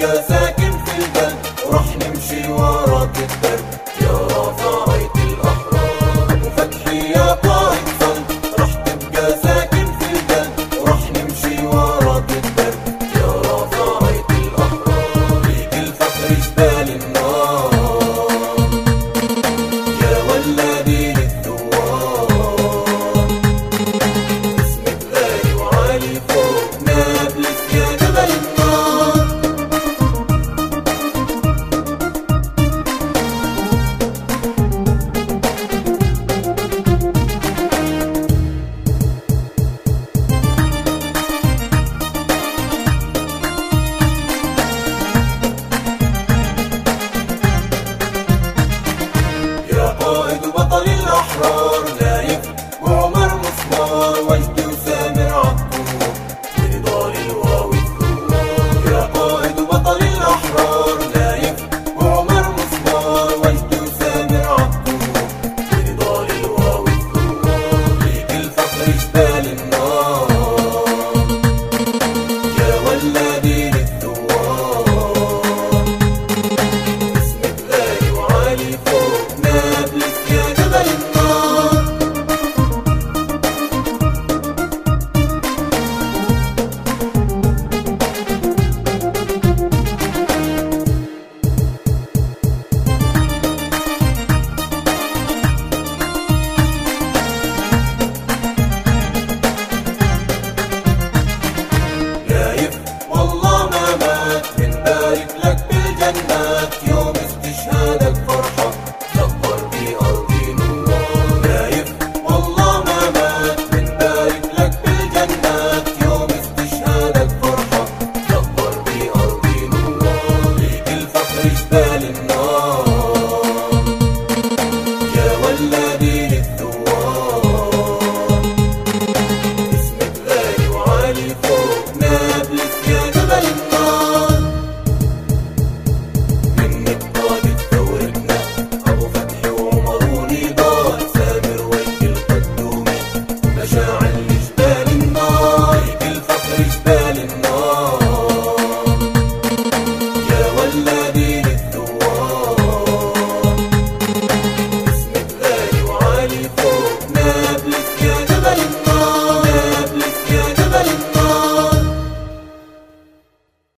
تبقى ساكن في القلب وراح نمشي وراك الدرب يا رافع راية الأحرار. وفتحي يا قائد صلب راح تبقى ساكن في القلب وراح نمشي وراك الدرب يا رافع راية الأحرار. ليك الفخر جبال النار يا ولادين الثوار. اسمك غالي وعالي فوق نابلس يا جبل النار. يا قائد وبطل الأحرار نايف وعمر مسمار وجدي وسامر عبدو ونضال الواو الثوار. يا قائد وبطل الأحرار نايف وعمر مسمار وجدي وسامر عبدو ونضال الواو الثوار. ليك الفخر جبال النار يا ولادين الثوار. اسمك غالي وعالي فوق نابلس يا جبل النار. نايف والله ما مات بنبارك لك بالجنات يوم استشهادك فرحة زفر بأرضي نوار. نايف والله ما مات بنبارك لك بالجنات يوم استشهادك فرحة زفر بأرضي نوار. ليك الفخر جبال النار يا ولادين الثوار. اسمك غالي وعالي فوق نابلس يا جبل النار. منك قادة ثورتنا أبو فتحي وعمر ونضال سامر وجه القدومي مشاعل جبال النار. ليك الفخر جبال النار يا ولادين الثوار. اسمك غالي وعالي فوق